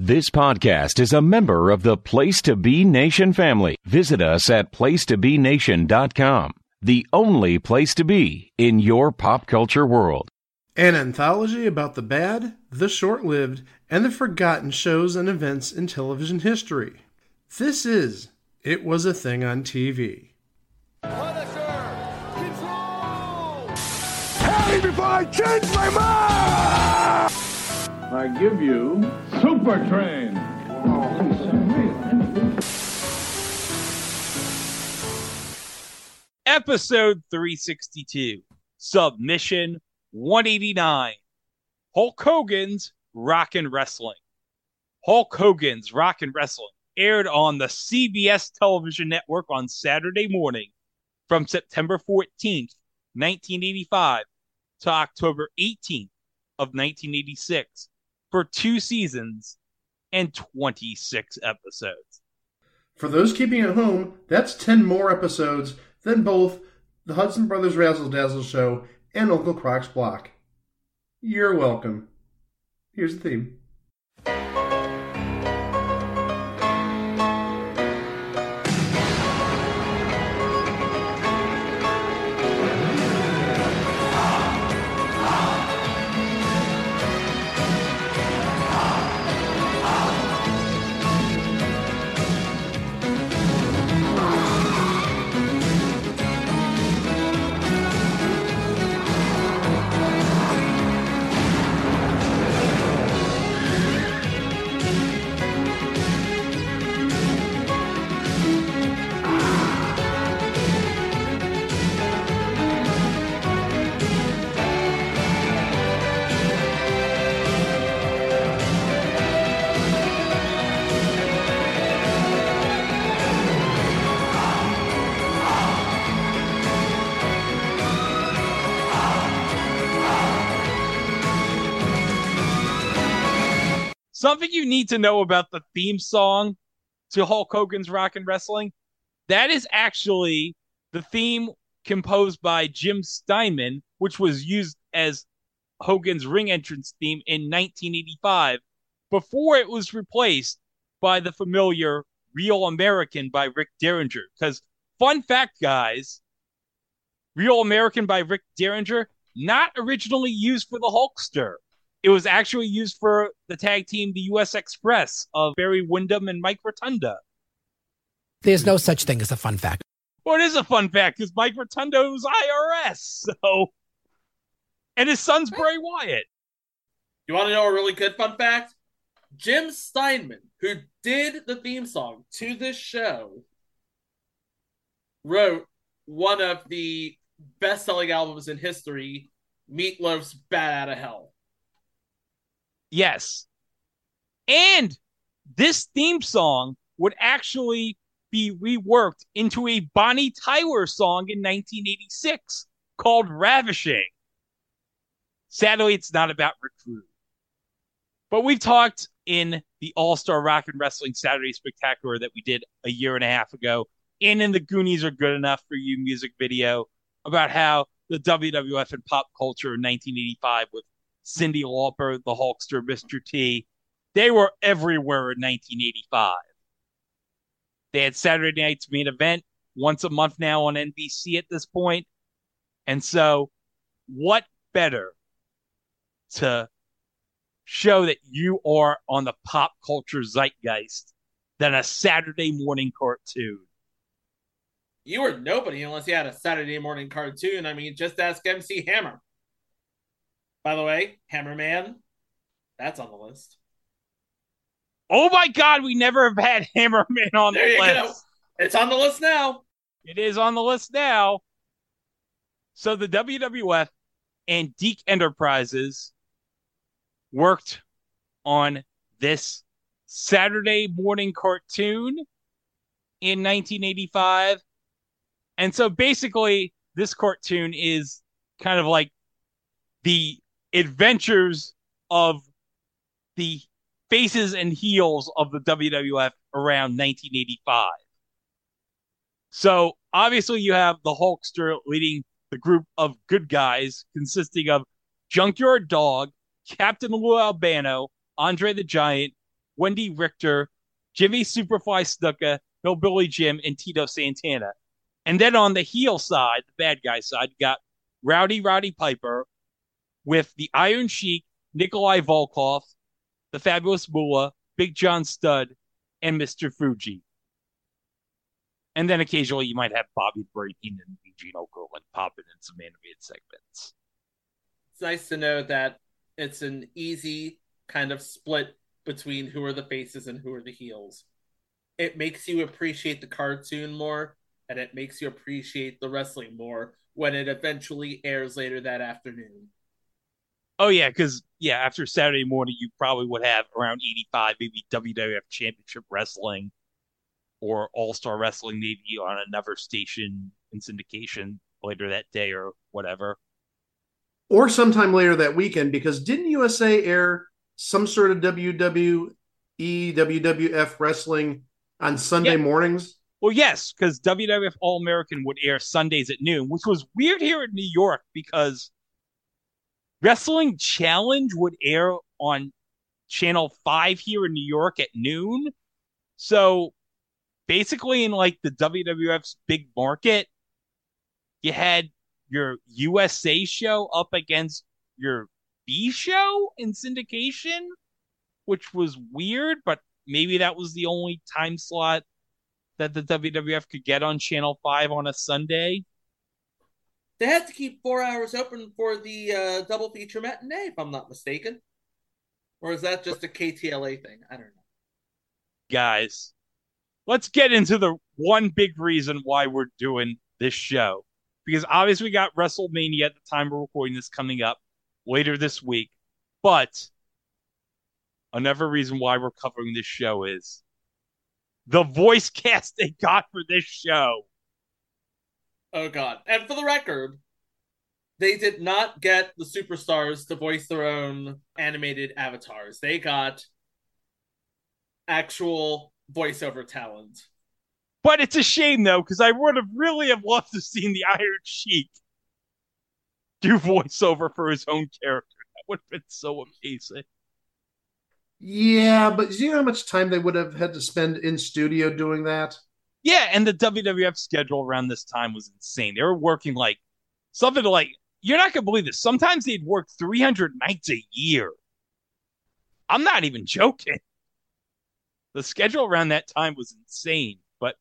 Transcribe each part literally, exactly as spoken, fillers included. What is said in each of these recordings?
This podcast is a member of the Place to Be Nation family. Visit us at place to be nation dot com, the only place to be in your pop culture world. An anthology about the bad, the short-lived, and the forgotten shows and events in television history. This is It Was a Thing on T V. Punisher! Control! Tell me before I change my mind! I give you Super Train. Episode three sixty-two, Submission one eighty-nine, Hulk Hogan's Rockin' Wrestling. Hulk Hogan's Rockin' Wrestling aired on the C B S television network on Saturday morning from September fourteenth, nineteen eighty-five to October eighteenth of nineteen eighty-six for two seasons and twenty-six episodes. For those keeping at home, that's ten more episodes than both the Hudson Brothers Razzle Dazzle Show and Uncle Croc's Block. You're welcome. Here's the theme. Something you need to know about the theme song to Hulk Hogan's Rockin' Wrestling, that is actually the theme composed by Jim Steinman, which was used as Hogan's ring entrance theme in nineteen eighty-five, before it was replaced by the familiar Real American by Rick Derringer. Because, fun fact, guys, Real American by Rick Derringer, not originally used for the Hulkster. It was actually used for the tag team, the U S Express, of Barry Windham and Mike Rotunda. There's no such thing as a fun fact. Well, it is a fun fact, because Mike Rotunda was I R S, so... And his son's Bray Wyatt. You want to know a really good fun fact? Jim Steinman, who did the theme song to this show, wrote one of the best-selling albums in history, Meatloaf's Bat Outta Hell. Yes. And this theme song would actually be reworked into a Bonnie Tyler song in nineteen eighty-six called Ravishing. Sadly, it's not about Rick Rude. But we've talked in the All-Star Rockin' Wrestling Saturday Spectacular that we did a year and a half ago, and in the Goonies Are Good Enough for You music video, about how the W W F and pop culture in nineteen eighty-five with Cyndi Lauper, the Hulkster, Mister T, they were everywhere in nineteen eighty-five. They had Saturday Night's Main Event once a month now on N B C at this point. And so, what better to show that you are on the pop culture zeitgeist than a Saturday morning cartoon? You were nobody unless you had a Saturday morning cartoon. I mean, just ask M C Hammer. By the way, Hammerman, that's on the list. Oh my God, we never have had Hammerman on there the you list. Go. It's on the list now. It is on the list now. So the W W F and Deke Enterprises worked on this Saturday morning cartoon in nineteen eighty-five. And so basically, this cartoon is kind of like the adventures of the faces and heels of the W W F around nineteen eighty-five. So obviously you have the Hulkster leading the group of good guys consisting of Junkyard Dog, Captain Lou Albano, Andre the Giant, Wendy Richter, Jimmy Superfly Snuka, Hillbilly Jim, and Tito Santana. And then on the heel side, the bad guy side, you got Rowdy Roddy Piper with the Iron Sheik, Nikolai Volkov, the Fabulous Moolah, Big John Studd, and Mister Fuji. And then occasionally you might have Bobby Brain and Eugene Okerlund popping in some animated segments. It's nice to know that it's an easy kind of split between who are the faces and who are the heels. It makes you appreciate the cartoon more, and it makes you appreciate the wrestling more when it eventually airs later that afternoon. Oh, yeah, because, yeah, after Saturday morning, you probably would have around eighty-five, maybe W W F Championship Wrestling or All-Star Wrestling maybe on another station in syndication later that day or whatever. Or sometime later that weekend, because didn't U S A air some sort of W W E, W W F wrestling on Sunday Yeah. mornings? Well, yes, because W W F All-American would air Sundays at noon, which was weird here in New York because Wrestling Challenge would air on Channel five here in New York at noon. So basically in like the W W F's big market, you had your U S A show up against your B show in syndication, which was weird, but maybe that was the only time slot that the W W F could get on Channel five on a Sunday. They had to keep four hours open for the uh, double feature matinee, if I'm not mistaken. Or is that just a K T L A thing? I don't know. Guys, let's get into the one big reason why we're doing this show. Because obviously we got WrestleMania at the time we're recording this coming up later this week. But another reason why we're covering this show is the voice cast they got for this show. Oh, God. And for the record, they did not get the superstars to voice their own animated avatars. They got actual voiceover talent. But it's a shame, though, because I would have really have loved to have seen the Iron Sheik do voiceover for his own character. That would have been so amazing. Yeah, but do you know how much time they would have had to spend in studio doing that? Yeah, and the W W F schedule around this time was insane. They were working like something like, you're not going to believe this. Sometimes they'd work three hundred nights a year. I'm not even joking. The schedule around that time was insane, but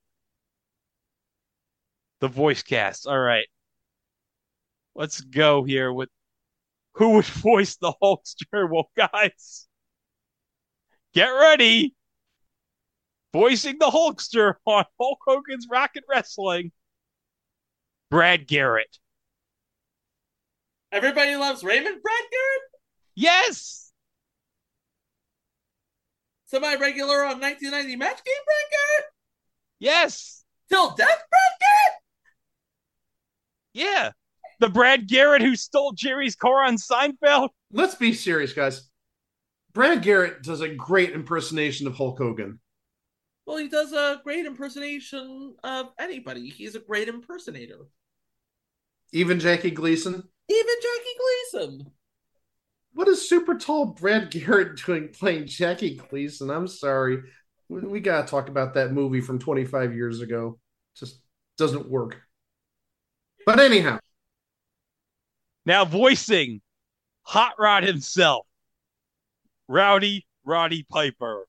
the voice cast. All right. Let's go here with who would voice the Hulkster. Well, guys, get ready. Voicing the Hulkster on Hulk Hogan's Rocket Wrestling, Brad Garrett. Everybody loves Raymond Brad Garrett? Yes! Semi-regular on nineteen ninety Match Game Brad Garrett? Yes! Till Death Brad Garrett? Yeah. The Brad Garrett who stole Jerry's car on Seinfeld. Let's be serious, guys. Brad Garrett does a great impersonation of Hulk Hogan. Well, he does a great impersonation of anybody. He's a great impersonator. Even Jackie Gleason? Even Jackie Gleason. What is super tall Brad Garrett doing playing Jackie Gleason? I'm sorry. We, we got to talk about that movie from twenty-five years ago. Just doesn't work. But anyhow. Now voicing Hot Rod himself, Rowdy Roddy Piper,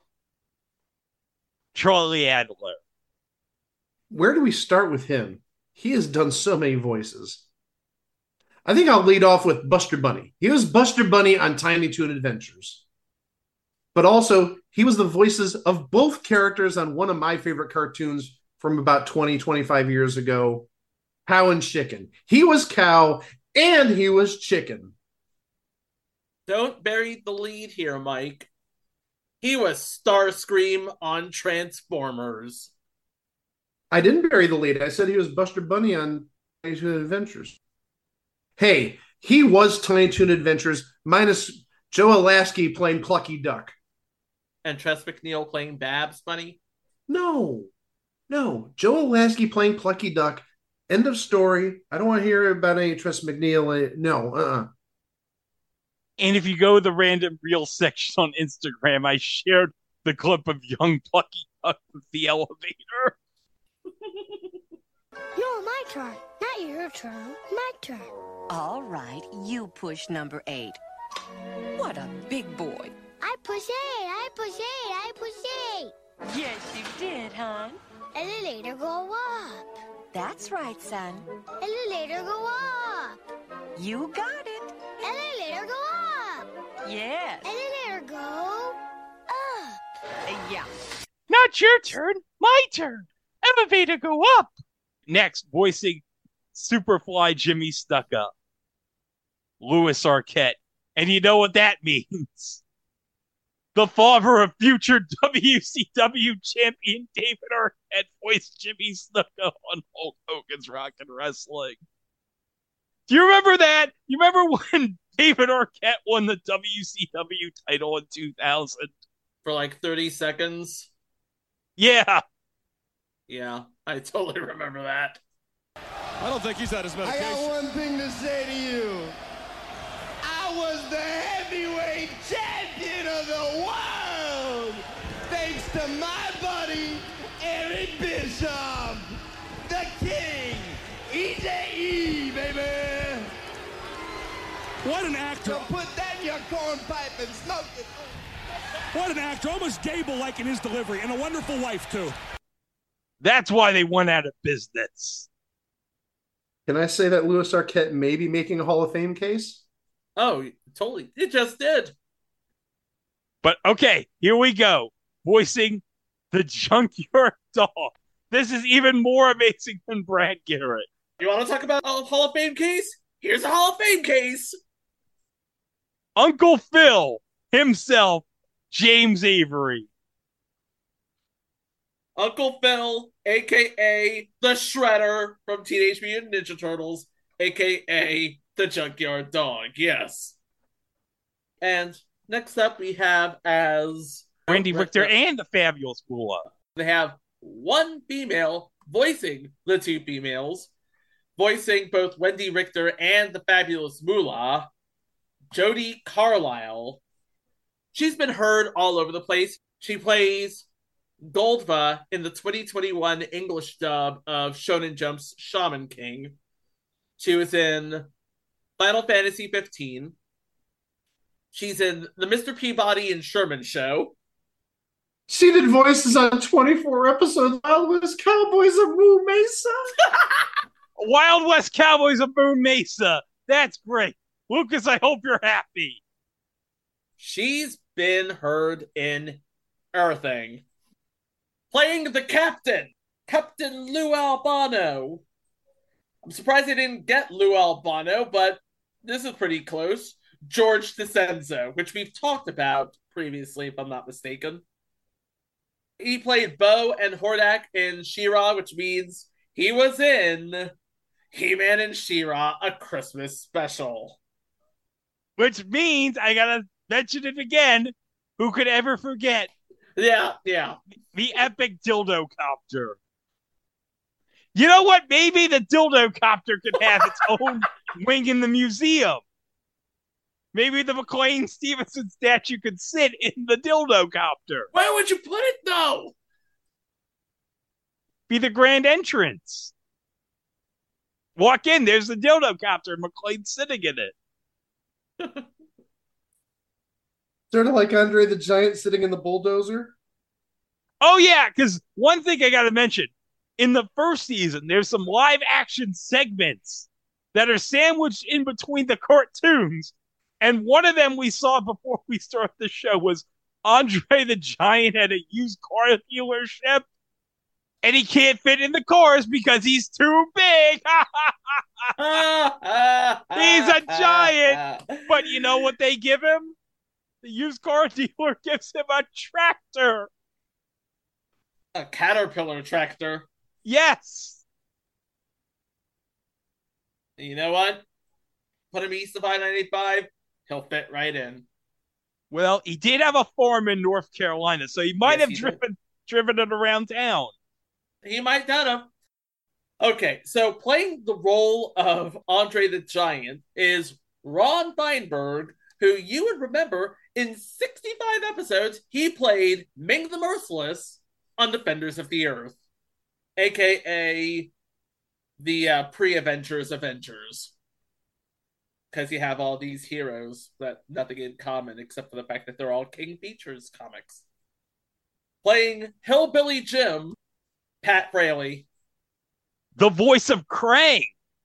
Charlie Adler. Where do we start with him? He has done so many voices. I think I'll lead off with Buster Bunny. He was Buster Bunny on Tiny Toon Adventures. But also, he was the voices of both characters on one of my favorite cartoons from about twenty, twenty-five years ago, Cow and Chicken. He was Cow and he was Chicken. Don't bury the lead here, Mike. He was Starscream on Transformers. I didn't bury the lead. I said he was Buster Bunny on Tiny Toon Adventures. Hey, he was Tiny Toon Adventures minus Joe Alasky playing Plucky Duck. And Tress McNeil playing Babs Bunny? No. No. Joe Alasky playing Plucky Duck. End of story. I don't want to hear about any Tress McNeil. No, uh-uh. And if you go to the random reel section on Instagram, I shared the clip of young Plucky Duck with the elevator. No, my turn. Not your turn. My turn. All right, you push number eight. What a big boy. I push eight. I push eight. I push eight. Yes, you did, hon. Elevator go up. That's right, son. Elevator go up. You got it. Elevator go up. Yes. Elevator go up. Uh, yeah. Not your turn. My turn. Elevator go up. Next, voicing Superfly Jimmy Snuka, Louis Arquette. And you know what that means. The father of future W C W champion David Arquette voiced Jimmy Snuka on Hulk Hogan's Rockin' Wrestling. Do you remember that? You remember when David Arquette won the W C W title in two thousand? For like thirty seconds? Yeah. Yeah, I totally remember that. I don't think he's had his medication. I got one thing to say to you. I was the heavyweight champion of the world, thanks to my buddy, Eric Bischoff, the king, E J E, baby. What an actor. So put that in your corn pipe and smoke it. What an actor. Almost Gable-like in his delivery, and a wonderful wife, too. That's why they went out of business. Can I say that Louis Arquette may be making a Hall of Fame case? Oh, totally. It just did. But okay, here we go. Voicing the Junkyard Dog. This is even more amazing than Brad Garrett. You want to talk about a Hall of Fame case? Here's a Hall of Fame case. Uncle Phil himself, James Avery. Uncle Phil, a k a the Shredder from Teenage Mutant Ninja Turtles, a k a the Junkyard Dog, yes. And next up we have as... Wendy Richter and the Fabulous Moolah. They have one female voicing the two females, voicing both Wendy Richter and the Fabulous Moolah, Jody Carlisle. She's been heard all over the place. She plays Goldva in the twenty twenty-one English dub of Shonen Jump's Shaman King. She was in Final Fantasy fifteen. She's in the Mister Peabody and Sherman show. She did voices on twenty-four episodes of Wild West Cowboys of Moo Mesa. Wild West Cowboys of Moo Mesa. That's great. Lucas, I hope you're happy. She's been heard in everything. Playing the captain, Captain Lou Albano. I'm surprised they didn't get Lou Albano, but this is pretty close. George DeCenzo, which we've talked about previously, if I'm not mistaken. He played Bo and Hordak in She-Ra, which means he was in He-Man and She-Ra, a Christmas special. Which means, I gotta mention it again, who could ever forget? Yeah, yeah. The epic Dildo Copter. You know what? Maybe the Dildo Copter could have its own wing in the museum. Maybe the McLean Stevenson statue could sit in the Dildo Copter. Where would you put it, though? Be the grand entrance. Walk in, there's the Dildo Copter, and McLean's sitting in it. Sort of like Andre the Giant sitting in the bulldozer. Oh, yeah, because one thing I got to mention. In the first season, there's some live action segments that are sandwiched in between the cartoons. And one of them we saw before we started the show was Andre the Giant at a used car dealership. And he can't fit in the cars because he's too big. He's a giant. But you know what they give him? The used car dealer gives him a tractor. A Caterpillar tractor. Yes. You know what? Put him east of I ninety-five. He'll fit right in. Well, he did have a farm in North Carolina, so he might Yes, have he driven driven it around town. He might not have. Okay, so playing the role of Andre the Giant is Ron Feinberg, who you would remember in sixty-five episodes, he played Ming the Merciless on Defenders of the Earth, aka the uh, pre-Avengers Avengers. Because you have all these heroes that nothing in common except for the fact that they're all King Features comics. Playing Hillbilly Jim, Pat Fraley. The voice of Krang.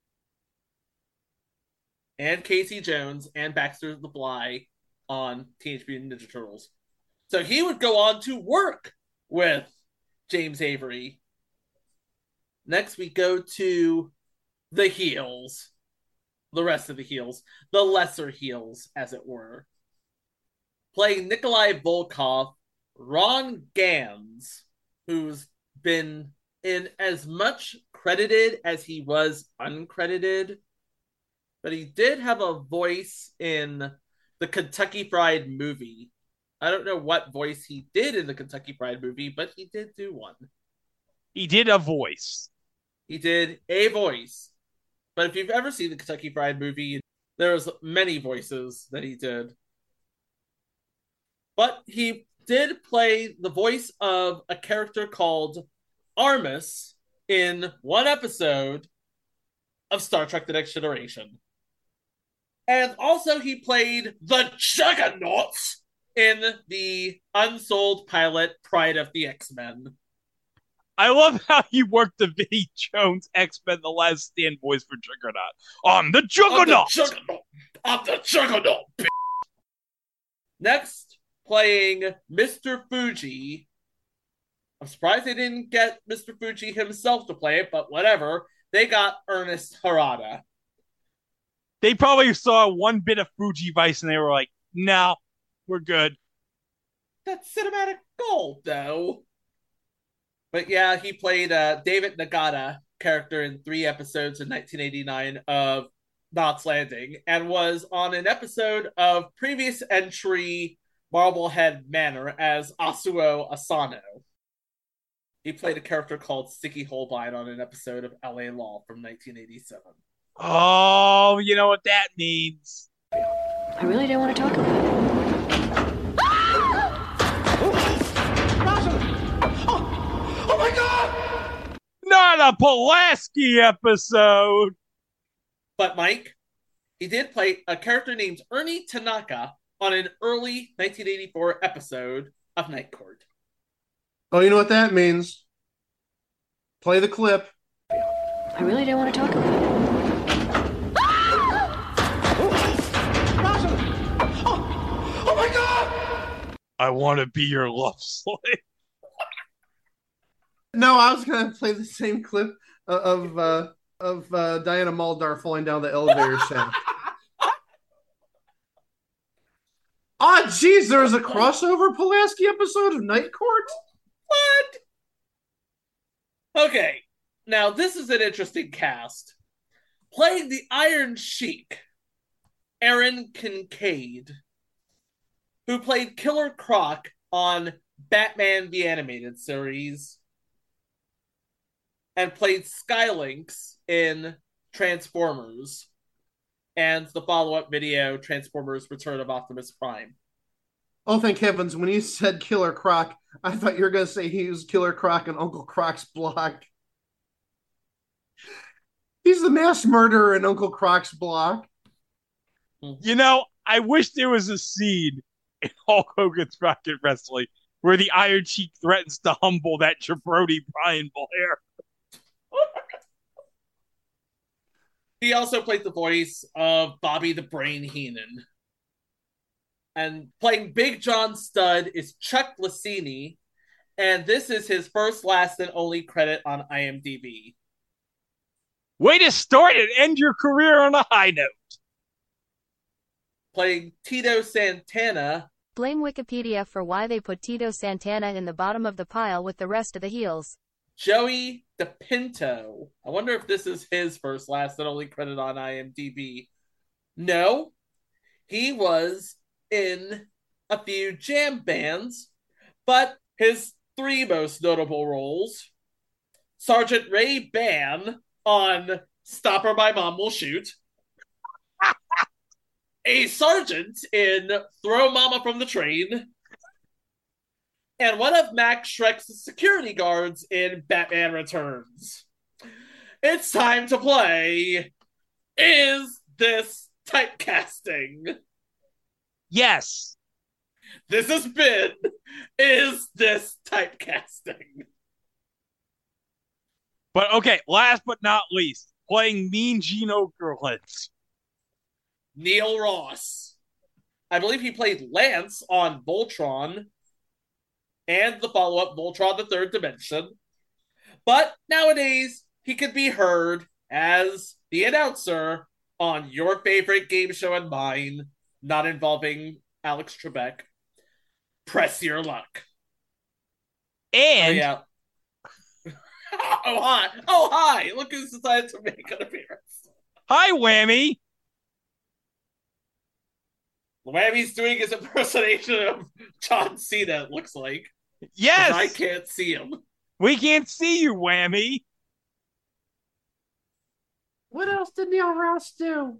And Casey Jones and Baxter the Fly on Teenage Mutant Ninja Turtles. So he would go on to work with James Avery. Next we go to the heels. The rest of the heels. The lesser heels, as it were. Playing Nikolai Volkov, Ron Gans, who's been in as much credited as he was uncredited, but he did have a voice in the Kentucky Fried Movie. I don't know what voice he did in the Kentucky Fried Movie, but he did do one. He did a voice. He did a voice. But if you've ever seen the Kentucky Fried Movie, there's many voices that he did. But he did play the voice of a character called Armus in one episode of Star Trek The Next Generation. And also he played the Juggernauts in the unsold pilot Pride of the X-Men. I love how you worked the Vinnie Jones X-Men The Last Stand voice for Juggernaut. I'm the Juggernaut! I'm the Juggernaut! I'm the Juggernaut! Next, playing Mister Fuji. I'm surprised they didn't get Mister Fuji himself to play it, but whatever. They got Ernest Harada. They probably saw one bit of Fuji Vice and they were like, no, we're good. That's cinematic gold, though. But yeah, he played uh, David Nagata character in three episodes in nineteen eighty-nine of Knots Landing and was on an episode of previous entry Marblehead Manor as Asuo Asano. He played a character called Sticky Holbein on an episode of L A Law from nineteen eighty-seven. Oh, you know what that means. I really don't want to talk about it. Oh my God! Not a Pulaski episode! But Mike, he did play a character named Ernie Tanaka on an early nineteen eighty-four episode of Night Court. Oh, you know what that means? Play the clip. I really don't want to talk about it. Oh, oh my God! I want to be your love slave. No, I was gonna play the same clip of uh, of uh, Diana Muldaur falling down the elevator shaft. Ah, oh, geez, there was a crossover Pulaski episode of Night Court. What? Okay, now this is an interesting cast. Playing the Iron Sheik, Aaron Kincaid, who played Killer Croc on Batman the Animated Series, and played Skylynx in Transformers, and the follow-up video, Transformers Return of Optimus Prime. Oh, thank heavens. When you said Killer Croc, I thought you were going to say he was Killer Croc in Uncle Croc's Block. He's the mass murderer in Uncle Croc's Block. You know, I wish there was a scene in Hulk Hogan's Rocket Wrestling where the Iron Sheik threatens to humble that jabroni Brian Blair. He also played the voice of Bobby the Brain Heenan. And playing Big John Studd is Chuck Lassini, and this is his first, last, and only credit on IMDb. Way to start and end your career on a high note. Playing Tito Santana. Blame Wikipedia for why they put Tito Santana in the bottom of the pile with the rest of the heels. Joey DePinto. I wonder if this is his first, last, and only credit on IMDb. No. He was in a few jam bands, but his three most notable roles: Sergeant Ray Ban on Stop or My Mom Will Shoot, a sergeant in Throw Mama from the Train, and one of Max Shrek's security guards in Batman Returns. It's time to play Is This Typecasting? Yes. This has been Is This Typecasting? But okay, last but not least, playing Mean Gene Okerlund. Neil Ross. I believe he played Lance on Voltron and the follow-up Voltron the Third Dimension. But nowadays, he could be heard as the announcer on your favorite game show and mine, not involving Alex Trebek, Press Your Luck. And... Oh, yeah. oh, hi. Oh, hi. Look who's decided to make an appearance. Hi, Whammy. Whammy's doing his impersonation of John Cena, it looks like. Yes! I can't see him. We can't see you, Whammy. What else did Neil Ross do?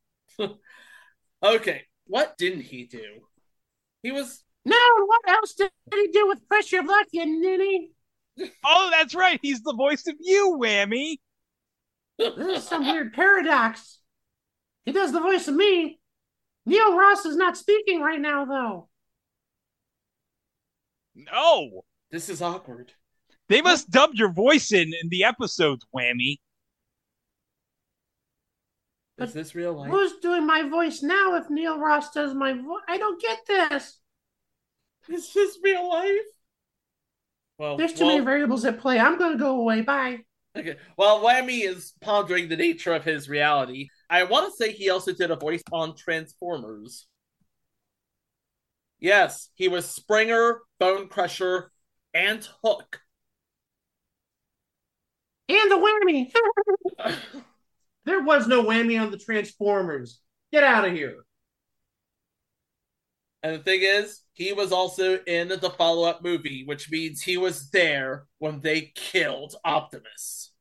Okay, what didn't he do? He was... No, what else did he do with Press Your Luck, you ninny? Oh, that's right. He's the voice of you, Whammy. This is some weird paradox. He does the voice of me. Neil Ross is not speaking right now, though. No. This is awkward. They must dub your voice in in the episodes, Whammy. But is this real life? Who's doing my voice now if Neil Ross does my voice? I don't get this. Is this real life? Well, There's too well, many variables at play. I'm going to go away. Bye. Okay. While Whammy is pondering the nature of his reality, I want to say he also did a voice on Transformers. Yes, he was Springer, Bone Crusher, and Hook. And the Whammy. There was no Whammy on the Transformers. Get out of here. And the thing is, he was also in the follow-up movie, which means he was there when they killed Optimus.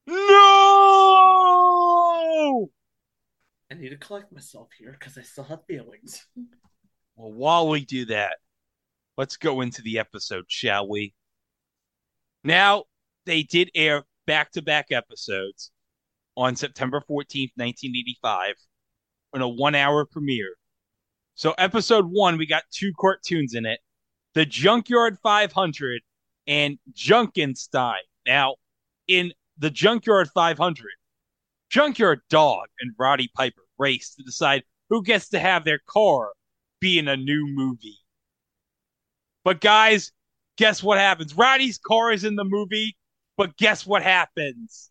No! I need to collect myself here because I still have feelings. Well, while we do that, let's go into the episode, shall we? Now, they did air back-to-back episodes on September fourteenth, nineteen eighty-five, in a one-hour premiere. So episode one, we got two cartoons in it, The Junkyard five hundred and Junkenstein. Now, in The Junkyard five hundred, Junkyard Dog and Roddy Piper race to decide who gets to have their car be in a new movie. But guys, guess what happens? Roddy's car is in the movie, but guess what happens?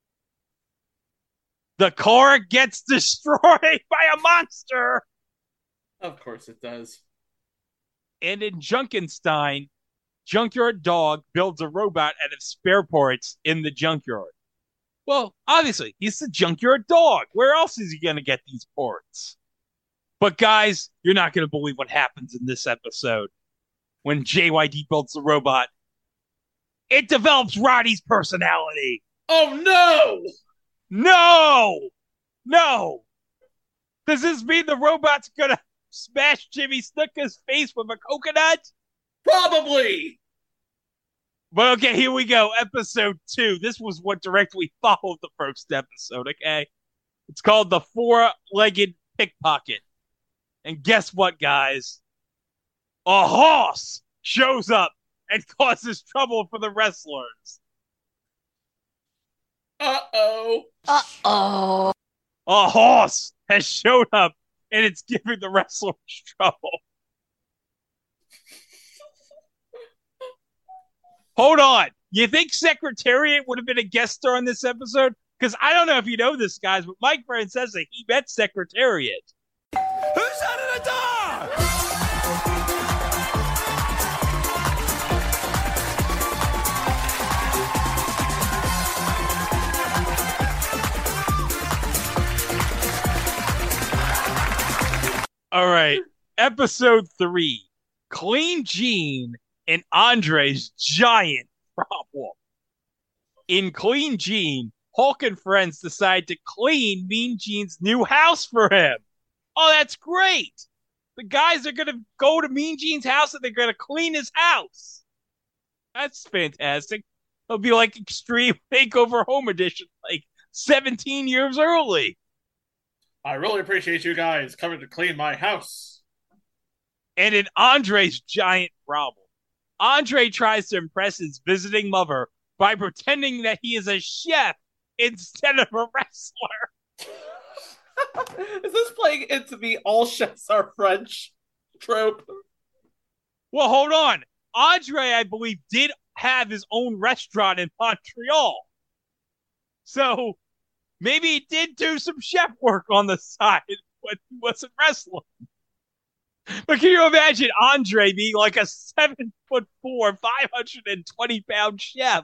The car gets destroyed by a monster! Of course it does. And in Junkenstein, Junkyard Dog builds a robot out of spare parts in the junkyard. Well, obviously, he's the Junkyard Dog. Where else is he going to get these parts? But guys, you're not going to believe what happens in this episode. When J Y D builds the robot, it develops Roddy's personality. Oh, no! No! No! Does this mean the robot's going to smash Jimmy Snuka's face with a coconut? Probably! But okay, here we go. Episode two. This was what directly followed the first episode, okay? It's called The Four-Legged Pickpocket. And guess what, guys? A horse shows up and causes trouble for the wrestlers. Uh-oh. Uh-oh. A horse has showed up and it's giving the wrestlers trouble. Hold on. You think Secretariat would have been a guest star in this episode? Because I don't know if you know this, guys, but Mike Brown says that he met Secretariat. Who's under the door? All right. Episode three. Clean Gene and Andre's giant problem. In Clean Gene, Hulk and friends decide to clean Mean Gene's new house for him. Oh, that's great. The guys are going to go to Mean Gene's house and they're going to clean his house. That's fantastic. It'll be like Extreme Makeover Home Edition, like seventeen years early. I really appreciate you guys coming to clean my house. And in Andre's giant problem, Andre tries to impress his visiting mother by pretending that he is a chef instead of a wrestler. Is this playing into the all chefs are French trope? Well, hold on. Andre, I believe, did have his own restaurant in Montreal. So maybe he did do some chef work on the side when he wasn't wrestling. But can you imagine Andre being like a seven foot four, five hundred twenty pound chef?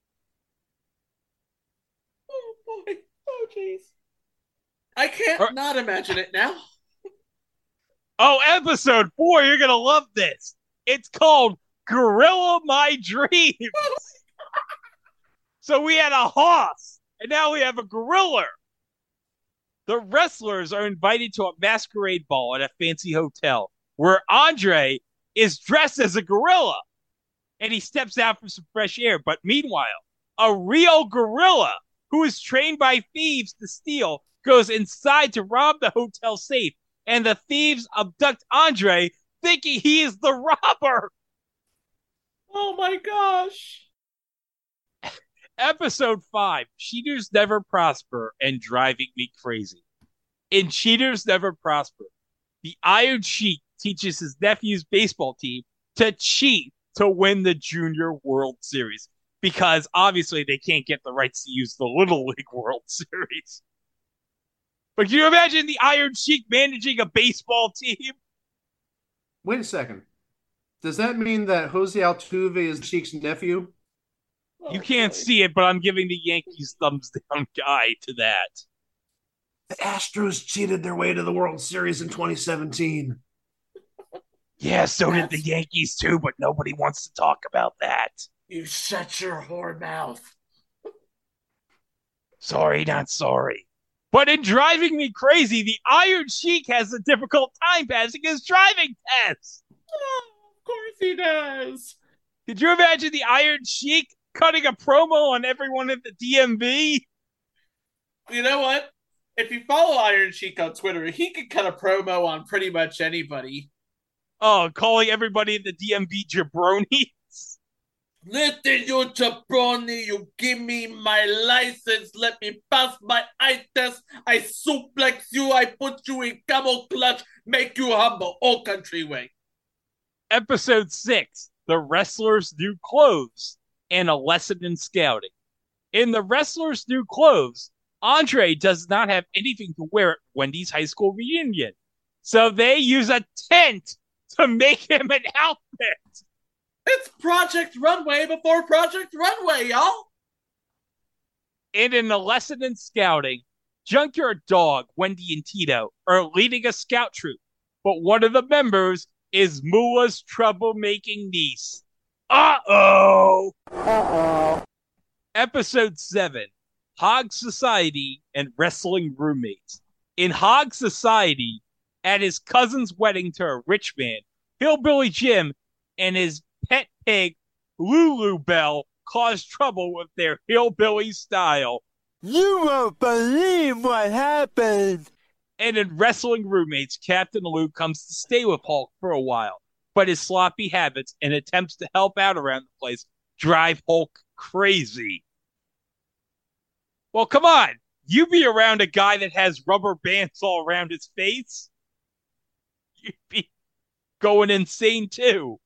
Oh boy. Oh jeez. I can't or, not imagine it now. Oh, episode four, you're going to love this. It's called Gorilla My Dreams. So we had a horse, and now we have a gorilla. The wrestlers are invited to a masquerade ball at a fancy hotel where Andre is dressed as a gorilla, and he steps out for some fresh air. But meanwhile, a real gorilla who is trained by thieves to steal goes inside to rob the hotel safe, and the thieves abduct Andre, thinking he is the robber. Oh my gosh. Episode five, Cheaters Never Prosper and Driving Me Crazy. In Cheaters Never Prosper, the Iron Sheik teaches his nephew's baseball team to cheat to win the Junior World Series, because obviously they can't get the rights to use the Little League World Series. But can you imagine the Iron Sheik managing a baseball team? Wait a second. Does that mean that Jose Altuve is Sheik's nephew? You can't see it, but I'm giving the Yankees thumbs down guy to that. The Astros cheated their way to the World Series in twenty seventeen. Yeah, so That's... did the Yankees too, but nobody wants to talk about that. You shut your whore mouth. Sorry, not sorry. But in Driving Me Crazy, the Iron Sheik has a difficult time passing his driving test. Oh, of course he does. Could you imagine the Iron Sheik cutting a promo on everyone at the D M V? You know what? If you follow Iron Sheik on Twitter, he could cut a promo on pretty much anybody. Oh, calling everybody at the D M V jabronis? Listen, you jabroni, you give me my license, let me pass my eye test, I suplex you, I put you in camel clutch, make you humble, all country way. Episode six, The Wrestler's New Clothes and a Lesson in Scouting. In The Wrestler's New Clothes, Andre does not have anything to wear at Wendy's high school reunion, so they use a tent to make him an outfit. It's Project Runway before Project Runway, y'all. And in A Lesson in Scouting, Junkyard Dog, Wendy, and Tito are leading a scout troop, but one of the members is Moolah's troublemaking niece. Uh-oh! Uh-oh. Episode seven, Hog Society and Wrestling Roommates. In Hog Society, at his cousin's wedding to a rich man, Hillbilly Jim and his pet pig, Lulu Bell, caused trouble with their hillbilly style. You won't believe what happened. And in Wrestling Roommates, Captain Lou comes to stay with Hulk for a while, but his sloppy habits and attempts to help out around the place drive Hulk crazy. Well, come on. You be around a guy that has rubber bands all around his face, you'd be going insane too.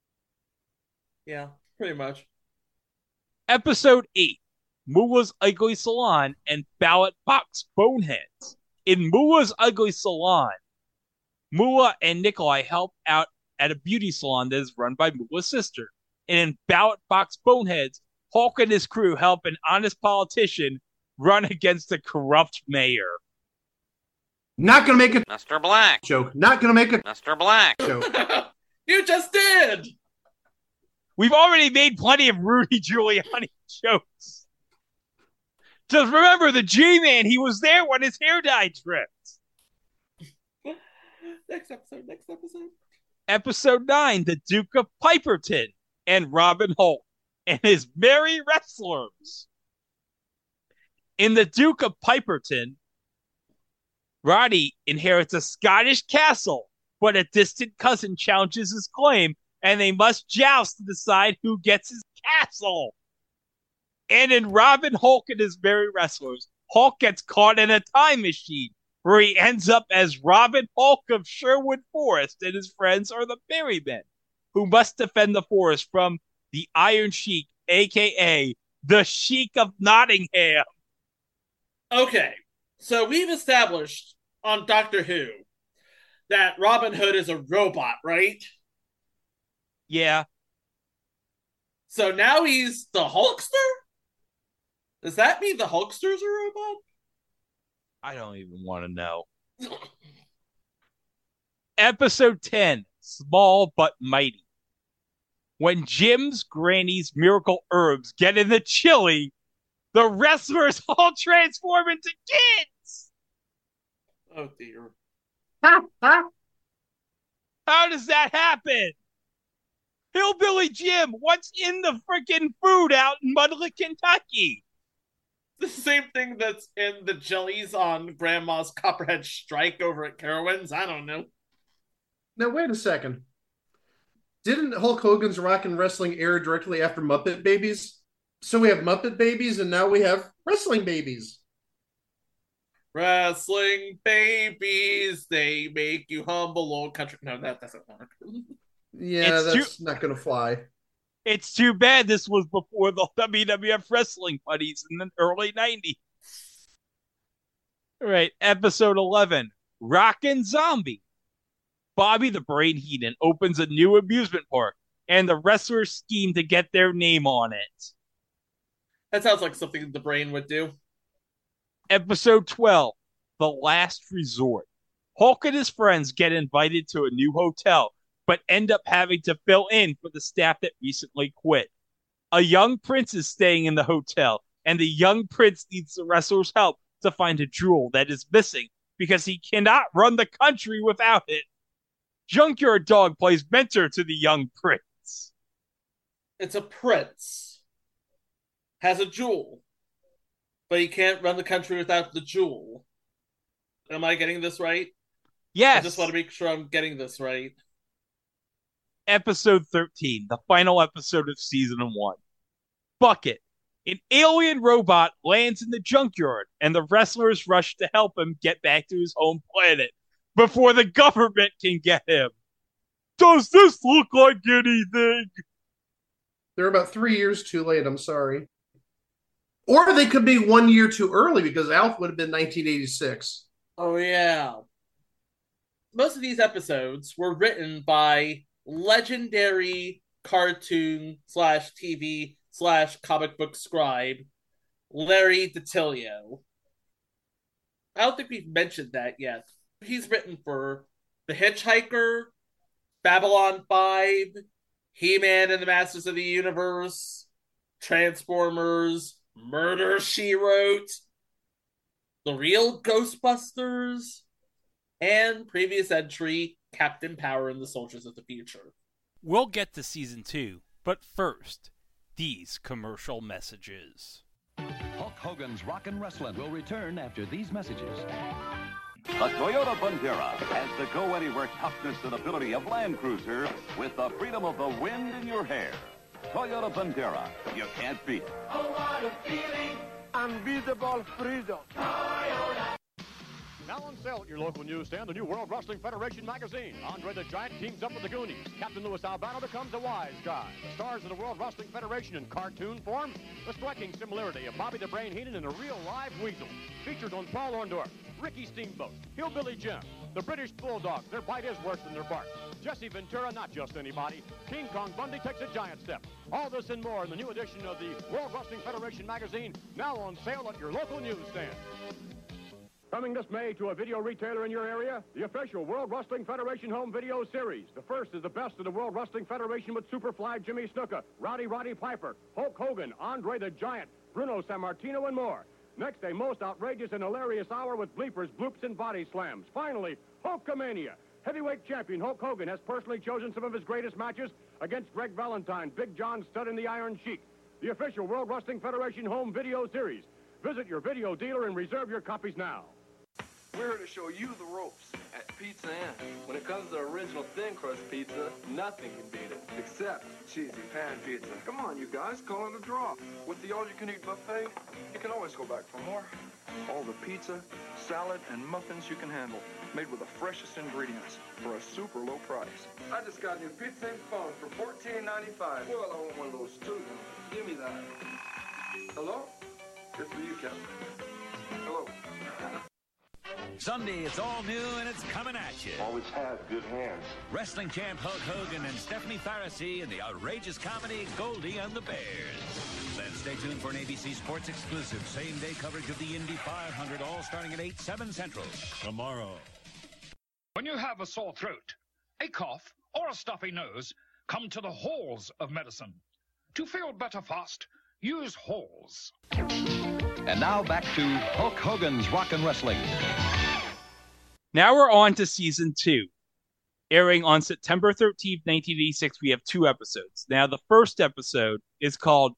Yeah, pretty much. Episode eight, Moolah's Ugly Salon and Ballot Box Boneheads. In Moolah's Ugly Salon, Moolah and Nikolai help out at a beauty salon that is run by Moolah's sister. And in Ballot Box Boneheads, Hulk and his crew help an honest politician run against a corrupt mayor. Not gonna make a Mister Black joke. Not gonna make a Mister Black joke. You just did. We've already made plenty of Rudy Giuliani jokes. Just remember the G-Man, he was there when his hair dye dripped. Next episode, next episode. Episode nine, The Duke of Piperton and Robin Holt and his merry wrestlers. In The Duke of Piperton, Roddy inherits a Scottish castle, but a distant cousin challenges his claim, and they must joust to decide who gets his castle. And in Robin Hulk and his merry wrestlers, Hulk gets caught in a time machine, where he ends up as Robin Hulk of Sherwood Forest, and his friends are the Merrymen, who must defend the forest from the Iron Sheik, a k a the Sheik of Nottingham. Okay, so we've established on Doctor Who that Robin Hood is a robot, right? Yeah. So now he's the Hulkster? Does that mean the Hulkster's a robot? I don't even want to know. Episode ten, Small But Mighty. When Jim's granny's miracle herbs get in the chili, the wrestlers all transform into kids! Oh, dear. How does that happen? Hillbilly Jim, what's in the freaking food out in Mudlick, Kentucky? The same thing that's in the jellies on Grandma's Copperhead Strike over at Carowinds. I don't know. Now, wait a second. Didn't Hulk Hogan's Rockin' Wrestling air directly after Muppet Babies? So we have Muppet Babies, and now we have Wrestling Babies. Wrestling Babies, they make you humble, old country. No, that doesn't work. Yeah, It's that's too- not going to fly. It's too bad this was before the W W F wrestling buddies in the early nineties. All right, episode eleven, Rockin' Zombie. Bobby the Brain Heenan opens a new amusement park, and the wrestlers scheme to get their name on it. That sounds like something the Brain would do. Episode twelve, The Last Resort. Hulk and his friends get invited to a new hotel, but end up having to fill in for the staff that recently quit. A young prince is staying in the hotel, and the young prince needs the wrestlers' help to find a jewel that is missing because he cannot run the country without it. Junkyard Dog plays mentor to the young prince. It's a prince. Has a jewel. But he can't run the country without the jewel. Am I getting this right? Yes. I just want to make sure I'm getting this right. Episode thirteen, the final episode of season one. Bucket. An alien robot lands in the junkyard, and the wrestlers rush to help him get back to his home planet before the government can get him. Does this look like anything? They're about three years too late, I'm sorry. Or they could be one year too early because Alf would have been nineteen eighty-six. Oh, yeah. Most of these episodes were written by legendary cartoon slash T V slash comic book scribe Larry DiTillio. I don't think we've mentioned that yet. He's written for The Hitchhiker, Babylon five, He-Man and the Masters of the Universe, Transformers, Murder, She Wrote, The Real Ghostbusters, and previous entry, Captain Power and the Soldiers of the Future. We'll get to season two, but first, these commercial messages. Hulk Hogan's Rockin' Wrestling will return after these messages. The Toyota Bandera has the go-anywhere toughness and ability of Land Cruiser with the freedom of the wind in your hair. Toyota Bandera, you can't beat it. Oh, what a feeling! Unbeatable freedom. Toyota. Now on sale at your local newsstand, the new World Wrestling Federation magazine. Andre the Giant teams up with the Goonies. Captain Louis Albano becomes a wise guy. The stars of the World Wrestling Federation in cartoon form. The striking similarity of Bobby the Brain Heenan and a real live weasel. Features on Paul Orndorff, Ricky Steamboat, Hillbilly Jim, the British Bulldogs. Their bite is worse than their bark. Jesse Ventura, not just anybody. King Kong Bundy takes a giant step. All this and more in the new edition of the World Wrestling Federation magazine. Now on sale at your local newsstand. Coming this May to a video retailer in your area, the official World Wrestling Federation Home Video Series. The first is the best of the World Wrestling Federation with Superfly Jimmy Snuka, Rowdy Roddy Piper, Hulk Hogan, Andre the Giant, Bruno Sammartino, and more. Next, a most outrageous and hilarious hour with bleepers, bloops, and body slams. Finally, Hulkamania. Heavyweight champion Hulk Hogan has personally chosen some of his greatest matches against Greg Valentine, Big John Studd, and the Iron Sheik, the official World Wrestling Federation home video series. Visit your video dealer and reserve your copies now. We're here to show you the ropes at Pizza Inn. When it comes to original thin crust pizza, nothing can beat it. Except cheesy pan pizza. Come on, you guys, call it a draw. With the all-you-can-eat buffet, you can always go back for more. All the pizza, salad, and muffins you can handle, made with the freshest ingredients for a super low price. I just got a new Pizza Inn phone for fourteen ninety-five. Well, I want one of those too. Give me that. Hello? It's for you, Captain. Hello. Sunday, it's all new and it's coming at you. Always has good hands. Wrestling champ Hulk Hogan and Stephanie Pharisee in the outrageous comedy Goldie and the Bears. Then stay tuned for an A B C Sports exclusive same-day coverage of the Indy five hundred, all starting at eight, seven Central tomorrow. When you have a sore throat, a cough, or a stuffy nose, come to the halls of medicine. To feel better fast, use Halls. And now back to Hulk Hogan's Rockin' Wrestling. Now we're on to season two. Airing on September thirteenth, nineteen eighty-six, we have two episodes. Now, the first episode is called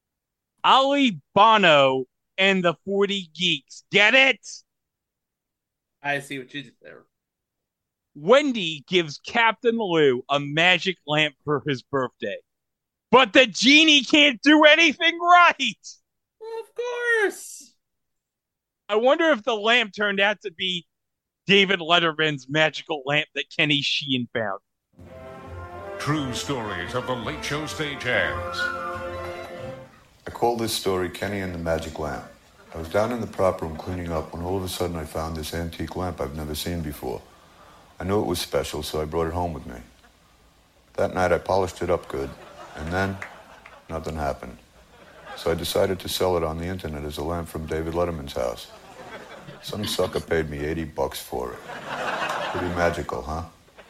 Ali Bono and the forty Geeks. Get it? I see what you did there. Wendy gives Captain Lou a magic lamp for his birthday. But the genie can't do anything right! Of course! I wonder if the lamp turned out to be David Letterman's magical lamp that Kenny Sheehan found. True stories of the Late Show stagehands. I called this story Kenny and the Magic Lamp. I was down in the prop room cleaning up when all of a sudden I found this antique lamp I've never seen before. I knew it was special, so I brought it home with me. That night I polished it up good, and then nothing happened. So I decided to sell it on the internet as a lamp from David Letterman's house. Some sucker paid me eighty bucks for it. Pretty magical, huh?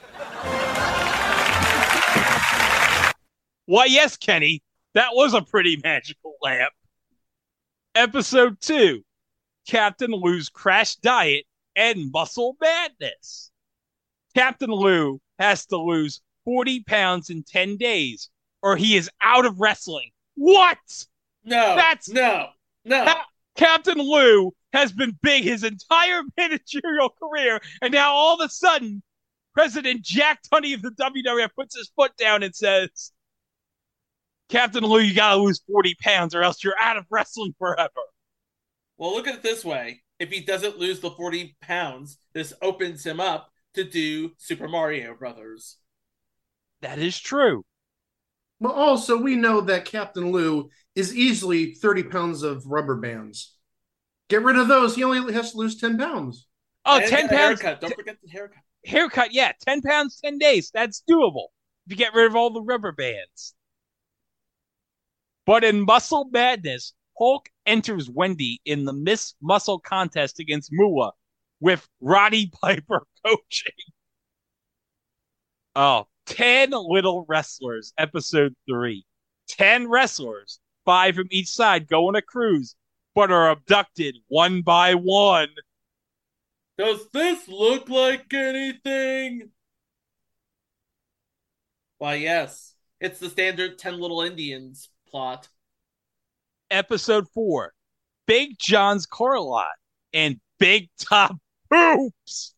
Why, yes, Kenny. That was a pretty magical lamp. Episode two, Captain Lou's Crash Diet and Muscle Madness. Captain Lou has to lose forty pounds in ten days, or he is out of wrestling. What? No, That's no, no. Ca- Captain Lou has been big his entire managerial career, and now all of a sudden, President Jack Tunney of the W W F puts his foot down and says, Captain Lou, you gotta lose forty pounds or else you're out of wrestling forever. Well, look at it this way. If he doesn't lose the forty pounds, this opens him up to do Super Mario Brothers. That is true. But also, we know that Captain Lou is easily thirty pounds of rubber bands. Get rid of those. He only has to lose ten pounds. Oh, and ten pounds. Haircut. Don't t- forget the haircut. Haircut, yeah. ten pounds, ten days. That's doable if you get rid of all the rubber bands. But in Muscle Madness, Hulk enters Wendy in the Miss Muscle contest against Moolah with Roddy Piper coaching. Oh, ten little wrestlers, episode three. Ten wrestlers, five from each side, go on a cruise, but are abducted one by one. Does this look like anything? Why, yes. It's the standard ten Little Indians plot. Episode four, Big John's car lot and Big Top Boobs.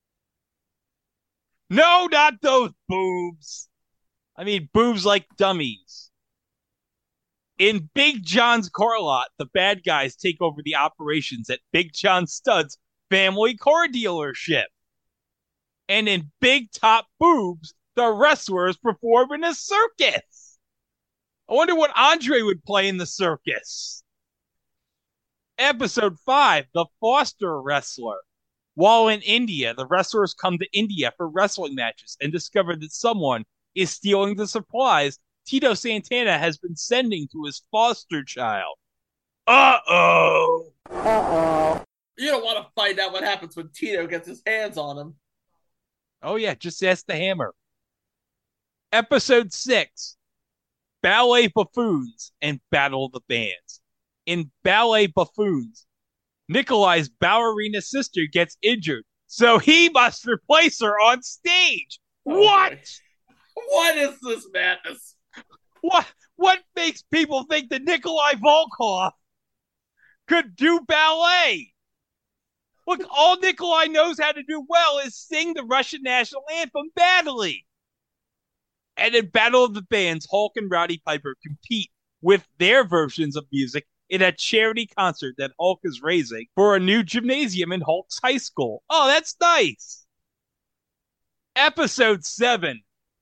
No, not those boobs. I mean, boobs like dummies. In Big John's car lot, the bad guys take over the operations at Big John Studd's family car dealership. And in Big Top Boobs, the wrestlers perform in a circus. I wonder what Andre would play in the circus. Episode five, The Foster Wrestler. While in India, the wrestlers come to India for wrestling matches and discover that someone is stealing the supplies Tito Santana has been sending to his foster child. Uh-oh. Uh-oh. You don't want to find out what happens when Tito gets his hands on him. Oh, yeah, just ask the Hammer. Episode six, Ballet Buffoons and Battle of the Bands. In Ballet Buffoons, Nikolai's ballerina sister gets injured, So he must replace her on stage. Oh, what? boy. What is this madness? What what makes people think that Nikolai Volkov could do ballet? Look, all Nikolai knows how to do well is sing the Russian national anthem badly. And in Battle of the Bands, Hulk and Roddy Piper compete with their versions of music in a charity concert that Hulk is raising for a new gymnasium in Hulk's high school. Oh, that's nice. Episode seven.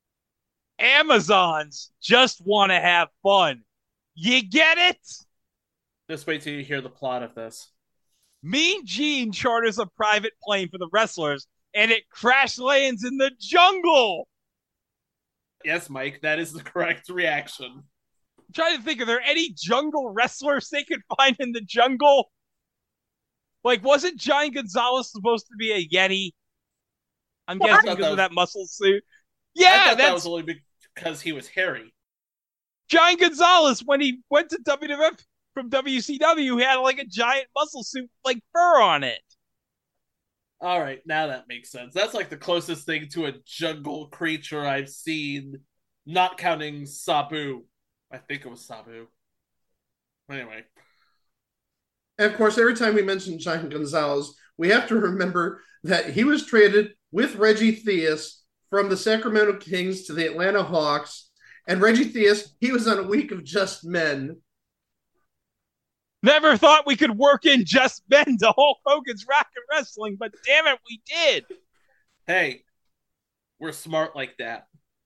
Amazons just want to have fun. You get it? Just wait till you hear the plot of this. Mean Gene charters a private plane for the wrestlers, and it crash lands in the jungle. Yes, Mike, that is the correct reaction. I'm trying to think, are there any jungle wrestlers they could find in the jungle? Like, wasn't Giant Gonzalez supposed to be a Yeti? I'm Well, guessing because that of was... that muscle suit. Yeah, I thought that's... that was only because he was hairy. Giant Gonzalez, when he went to W W F from W C W, he had like a giant muscle suit, like fur on it. All right, now that makes sense. That's like the closest thing to a jungle creature I've seen, not counting Sabu. I think it was Sabu. Anyway. And of course, every time we mention Giant Gonzalez, we have to remember that he was traded with Reggie Theus from the Sacramento Kings to the Atlanta Hawks. And Reggie Theus, he was on a week of Just Men. Never thought we could work in Just Men to Hulk Hogan's Rock and Wrestling, but damn it, we did. Hey, we're smart like that.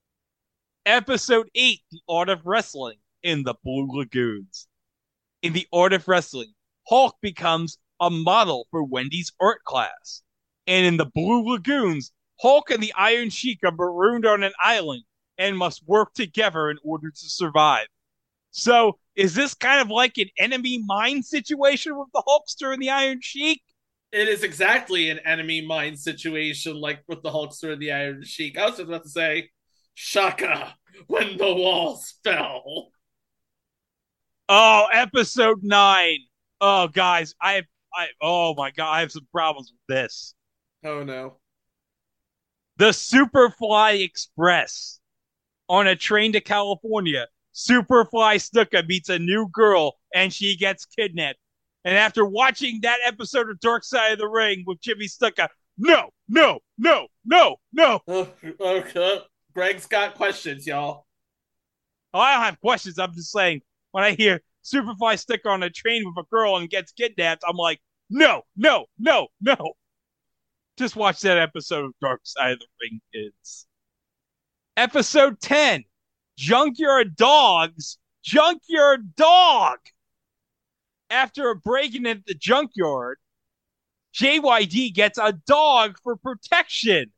Episode eight, The Art of Wrestling in the Blue Lagoons. In The Art of Wrestling, Hulk becomes a model for Wendy's art class. And in the Blue Lagoons, Hulk and the Iron Sheik are marooned on an island and must work together in order to survive. So, is this kind of like an enemy mine situation with the Hulkster and the Iron Sheik? It is exactly an enemy mine situation like with the Hulkster and the Iron Sheik. I was just about to say, Shaka, when the walls fell. Oh, episode nine. Oh, guys, I have, I, oh my God, I have some problems with this. Oh, no. The Superfly Express. On a train to California, Superfly Snuka meets a new girl and she gets kidnapped. And after watching that episode of Dark Side of the Ring with Jimmy Snuka, no, no, no, no, no. Oh, okay. Greg's got questions, y'all. Oh, I don't have questions. I'm just saying, when I hear Superfly Snuka on a train with a girl and gets kidnapped, I'm like, no, no, no, no. Just watch that episode of Dark Side of the Ring, kids. Episode ten, Junkyard Dogs, Junkyard Dog. After a break-in at the junkyard, J Y D gets a dog for protection.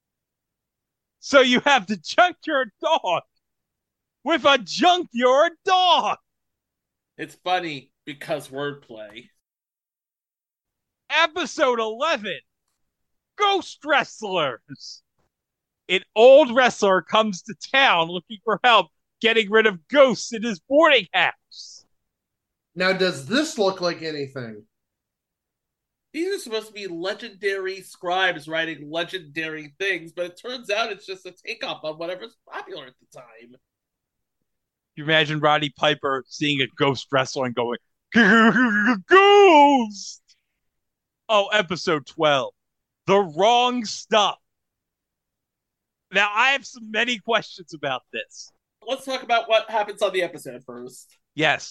So you have the Junkyard Dog with a Junkyard Dog. It's funny because wordplay. Episode eleven, Ghost Wrestlers. An old wrestler comes to town looking for help getting rid of ghosts in his boarding house. Now, does this look like anything? These are supposed to be legendary scribes writing legendary things, but it turns out it's just a takeoff on whatever's popular at the time. You imagine Roddy Piper seeing a ghost wrestler and going, Ghost! Oh, episode twelve, The Wrong Stuff. Now, I have so many questions about this. Let's talk about what happens on the episode first. Yes.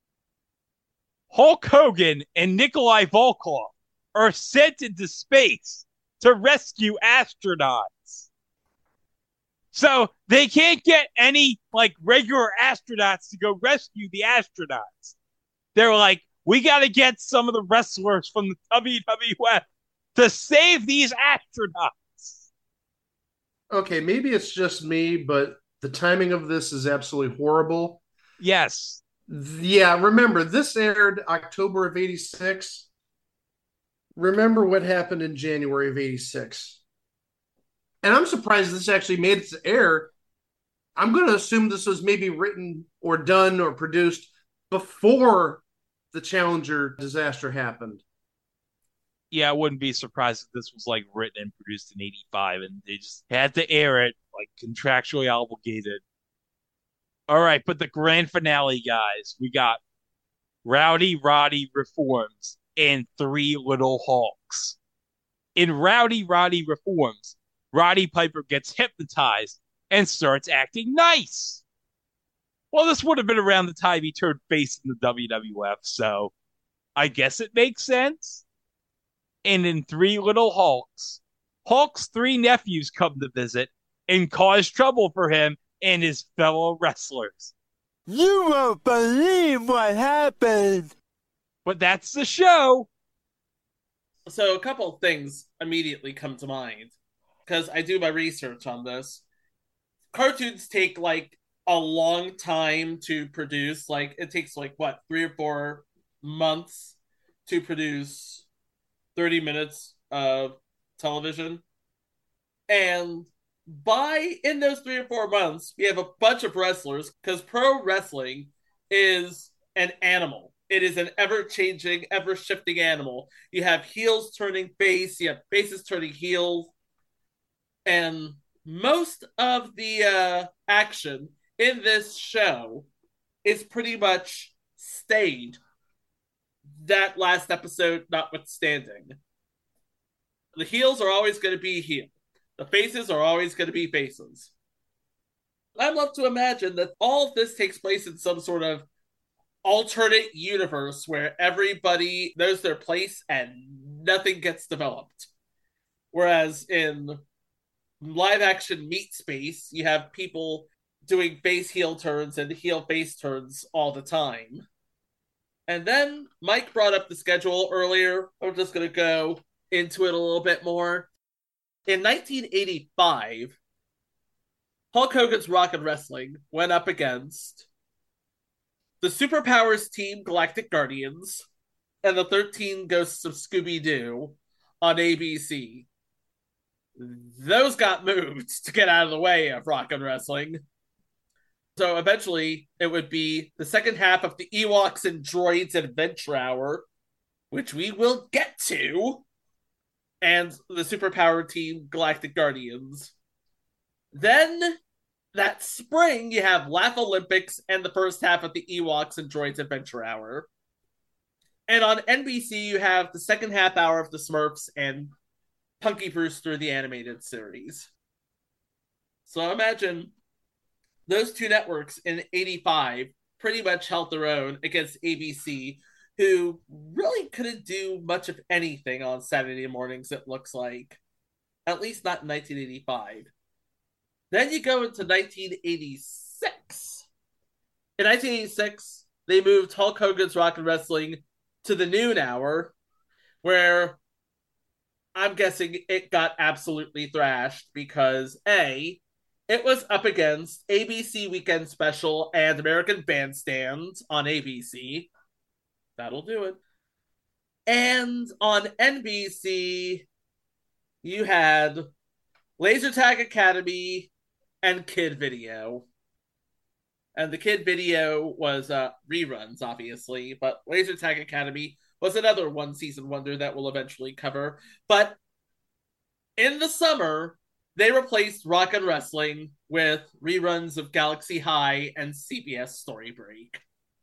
Hulk Hogan and Nikolai Volkov are sent into space to rescue astronauts. So they can't get any like regular astronauts to go rescue the astronauts. They're like, we got to get some of the wrestlers from the W W F to save these astronauts. Okay, maybe it's just me, but the timing of this is absolutely horrible. Yes. Yeah, remember, this aired October of eighty-six. Remember what happened in January of eighty-six. And I'm surprised this actually made it to air. I'm going to assume this was maybe written or done or produced before the Challenger disaster happened. Yeah, I wouldn't be surprised if this was like written and produced in eighty-five and they just had to air it, like contractually obligated. All right, but the grand finale, guys, we got Rowdy Roddy Reforms and Three Little Hawks. In Rowdy Roddy Reforms, Roddy Piper gets hypnotized and starts acting nice. Well, this would have been around the time he turned face in the W W F, so I guess it makes sense. And in Three Little Hawks, Hulk's three nephews come to visit and cause trouble for him and his fellow wrestlers. You won't believe what happened. But that's the show. So a couple of things immediately come to mind because I do my research on this. Cartoons take like a long time to produce. Like it takes like what, three or four months to produce thirty minutes of television. And by in those three or four months, we have a bunch of wrestlers because pro wrestling is an animal. It is an ever-changing, ever-shifting animal. You have heels turning face, you have faces turning heels, and most of the uh, action in this show is pretty much stayed, that last episode notwithstanding. The heels are always going to be heel. The faces are always going to be faces. I'd love to imagine that all of this takes place in some sort of alternate universe where everybody knows their place and nothing gets developed. Whereas in live action meat space, you have people doing face heel turns and heel face turns all the time. And then Mike brought up the schedule earlier. I'm just going to go into it a little bit more. In nineteen eighty-five, Hulk Hogan's Rock and Wrestling went up against the Superpowers team Galactic Guardians and the thirteen Ghosts of Scooby-Doo on A B C. Those got moved to get out of the way of Rock and Wrestling. So eventually it would be the second half of the Ewoks and Droids Adventure Hour, which we will get to, and the Superpower team Galactic Guardians. Then that spring, you have Laugh Olympics and the first half of the Ewoks and Droids Adventure Hour. And on N B C, you have the second half hour of the Smurfs and Punky Brewster, the animated series. So imagine those two networks in eighty-five pretty much held their own against A B C, who really couldn't do much of anything on Saturday mornings, it looks like. At least not in nineteen eighty-five. Then you go into nineteen eighty-six. In nineteen eighty-six, they moved Hulk Hogan's Rock and Wrestling to the noon hour, where I'm guessing it got absolutely thrashed because A, it was up against A B C Weekend Special and American Bandstand on A B C. That'll do it. And on N B C, you had Laser Tag Academy and Kid Video. And the Kid Video was uh, reruns, obviously, but Laser Tag Academy was another one-season wonder that we'll eventually cover. But in the summer, they replaced Rock and Wrestling with reruns of Galaxy High and C B S Story Break.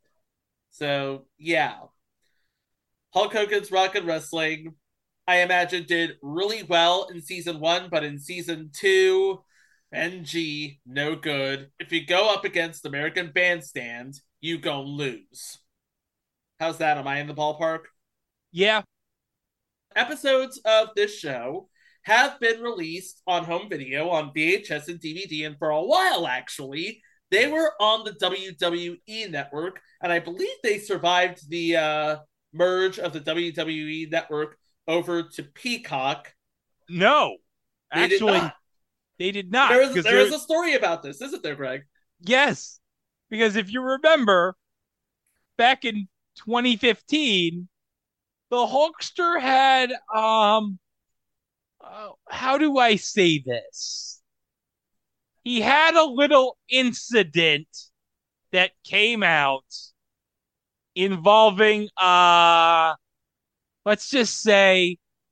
So, yeah. Hulk Hogan's Rock and Wrestling, I imagine, did really well in season one, but in season two, N G, no good. If you go up against American Bandstand, you gon' lose. How's that? Am I in the ballpark? Yeah. Episodes of this show have been released on home video, on V H S and D V D, and for a while, actually, they were on the W W E Network, and I believe they survived the uh, merge of the W W E Network over to Peacock. No, they actually, did they did not. There is, there there is a story about this, isn't there, Greg? Yes, because if you remember, back in twenty fifteen, the Hulkster had, um, uh, how do I say this? He had a little incident that came out involving, uh, let's just say,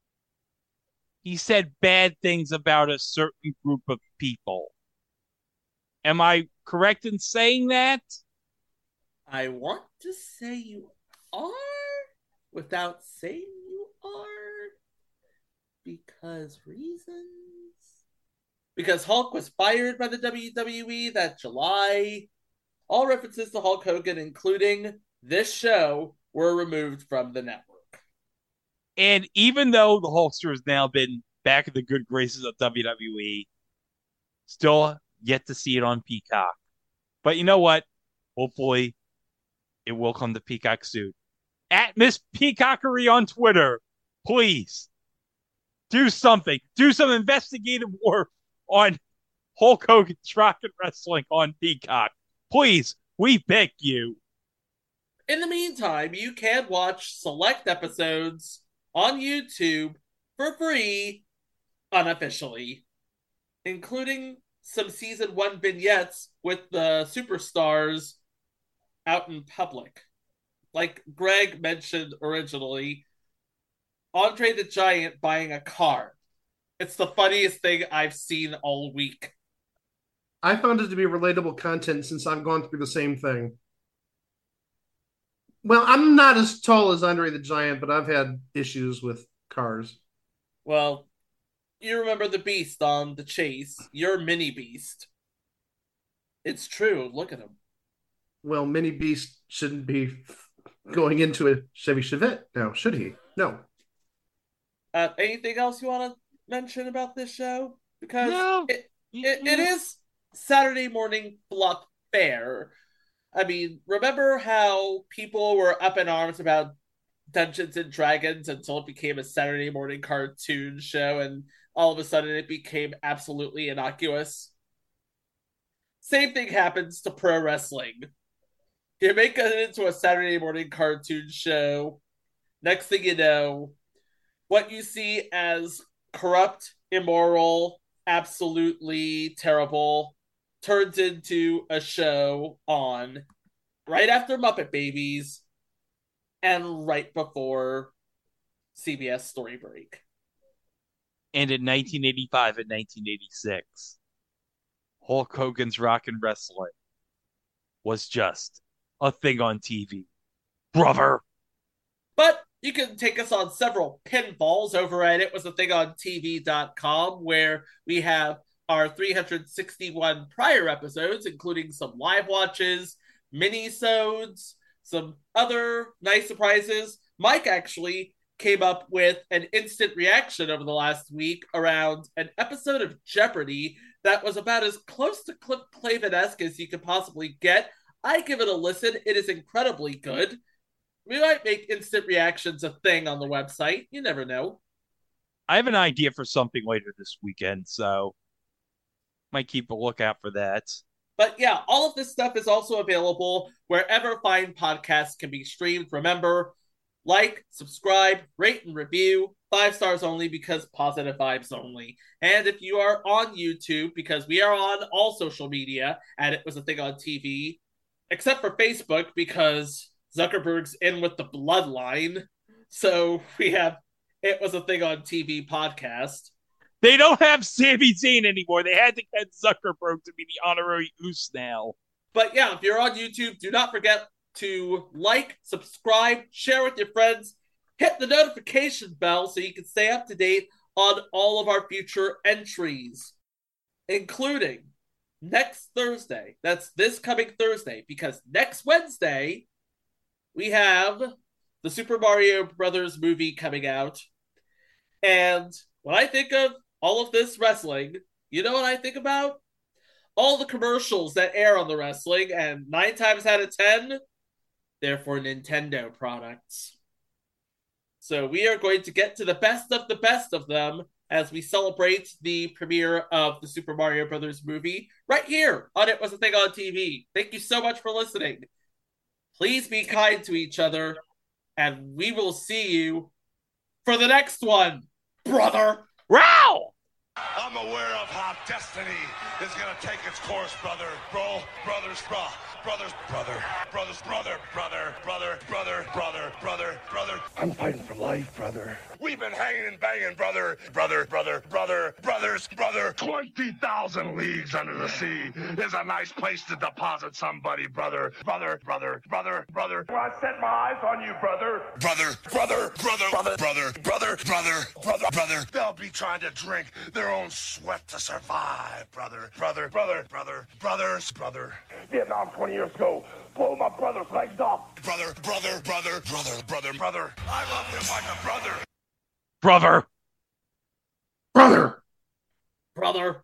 he said bad things about a certain group of people. Am I correct in saying that? I want to say you are without saying you are because reasons. Because Hulk was fired by the W W E that July. All references to Hulk Hogan, including this show, were removed from the network. And even though the Hulkster has now been back in the good graces of W W E, still yet to see it on Peacock. But you know what? Hopefully, it will come to Peacock soon. At Miss Peacockery on Twitter, please do something. Do some investigative work on Hulk Hogan's Rocket Wrestling on Peacock. Please, we beg you. In the meantime, you can watch select episodes on YouTube for free, unofficially, including some season one vignettes with the superstars out in public. Like Greg mentioned originally, Andre the Giant buying a car. It's the funniest thing I've seen all week. I found it to be relatable content since I've gone through the same thing. Well, I'm not as tall as Andre the Giant, but I've had issues with cars. Well, you remember the Beast on The Chase. You're Mini Beast. It's true. Look at him. Well, Mini Beast shouldn't be going into a Chevy Chevette now, should he? No. Uh, anything else you want to mention about this show? Because no. it, it, it is Saturday morning fluff fare. I mean, remember how people were up in arms about Dungeons and Dragons until it became a Saturday morning cartoon show and all of a sudden it became absolutely innocuous? Same thing happens to pro wrestling. You make it into a Saturday morning cartoon show. Next thing you know, what you see as corrupt, immoral, absolutely terrible turns into a show on right after Muppet Babies and right before C B S Story Break. And in nineteen eighty-five and nineteen eighty-six, Hulk Hogan's Rockin' Wrestling was just a thing on T V. Brother! But you can take us on several pinfalls over at it was a thing on T V dot com, where we have our three hundred sixty-one prior episodes, including some live watches, mini-sodes, some other nice surprises. Mike actually came up with an instant reaction over the last week around an episode of Jeopardy that was about as close to Cliff Clavin-esque as you could possibly get. I give it a listen. It is incredibly good. We might make instant reactions a thing on the website. You never know. I have an idea for something later this weekend, so might keep a lookout for that. But yeah, all of this stuff is also available wherever fine podcasts can be streamed. Remember, like, subscribe, rate, and review. Five stars only because positive vibes only. And if you are on YouTube, because we are on all social media, and it was a thing on T V, except for Facebook because Zuckerberg's in with the bloodline. So we have It Was a Thing on T V podcast. They don't have Sami Zayn anymore. They had to get Zuckerberg to be the honorary oos now. But yeah, if you're on YouTube, do not forget to like, subscribe, share with your friends, hit the notification bell so you can stay up to date on all of our future entries, including next Thursday. That's this coming Thursday, because next Wednesday we have the Super Mario Brothers movie coming out. And when I think of all of this wrestling, you know what I think about? All the commercials that air on the wrestling, and nine times out of ten, they're for Nintendo products. So we are going to get to the best of the best of them as we celebrate the premiere of the Super Mario Brothers movie right here on It Was a Thing on T V. Thank you so much for listening. Please be kind to each other, and we will see you for the next one, brother. Row! I'm aware of how destiny is gonna take its course, brother. Bro, brothers, bro, brothers, brother, brothers, brother, brother, brother, brother, brother, brother, brother. brother. I'm fighting for life, brother. We've been hanging and banging, brother. Brother, brother, brother, brothers, brother. twenty thousand leagues under the sea is a nice place to deposit somebody, brother. Brother, brother, brother, brother. I set my eyes on you, brother. Brother, brother, brother, brother, brother, brother, brother, brother, brother. They'll be trying to drink their own sweat to survive, brother. Brother, brother, brother, brothers, brother. Vietnam twenty years ago. Blow my brother's legs off. Brother, brother, brother, brother, brother, brother. I love him like a brother. Brother. Brother. Brother.